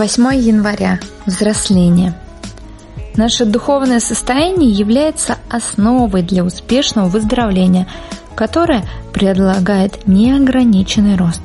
8 января. Взросление. Наше духовное состояние является основой для успешного выздоровления, которое предлагает неограниченный рост.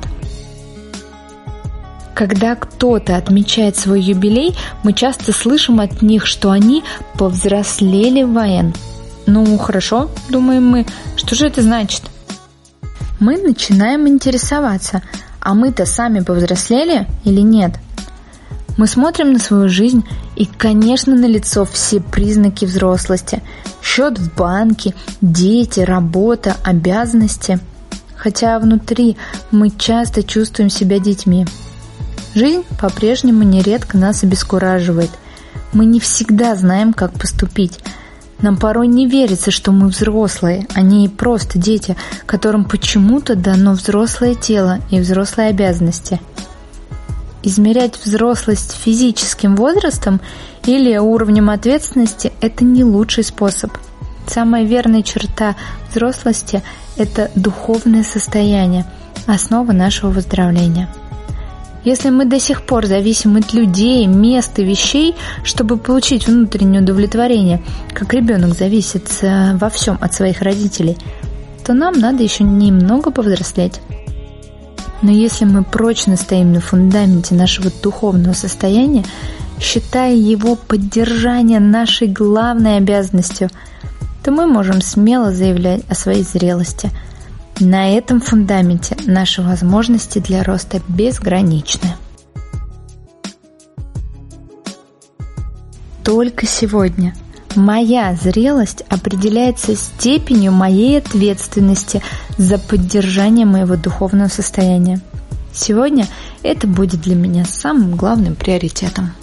Когда кто-то отмечает свой юбилей, мы часто слышим от них, что они повзрослели в АН. Ну, хорошо, думаем мы, что же это значит? Мы начинаем интересоваться, а мы-то сами повзрослели или нет? Мы смотрим на свою жизнь, и, конечно, налицо все признаки взрослости. Счет в банке, дети, работа, обязанности. Хотя внутри мы часто чувствуем себя детьми. Жизнь по-прежнему нередко нас обескураживает. Мы не всегда знаем, как поступить. Нам порой не верится, что мы взрослые, а не просто дети, которым почему-то дано взрослое тело и взрослые обязанности. Измерять взрослость физическим возрастом или уровнем ответственности – это не лучший способ. Самая верная черта взрослости – это духовное состояние, основа нашего выздоровления. Если мы до сих пор зависим от людей, мест и вещей, чтобы получить внутреннее удовлетворение, как ребенок зависит во всем от своих родителей, то нам надо еще немного повзрослеть. Но если мы прочно стоим на фундаменте нашего духовного состояния, считая его поддержание нашей главной обязанностью, то мы можем смело заявлять о своей зрелости. На этом фундаменте наши возможности для роста безграничны. Только сегодня моя зрелость определяется степенью моей ответственности за поддержание моего духовного состояния. Сегодня это будет для меня самым главным приоритетом.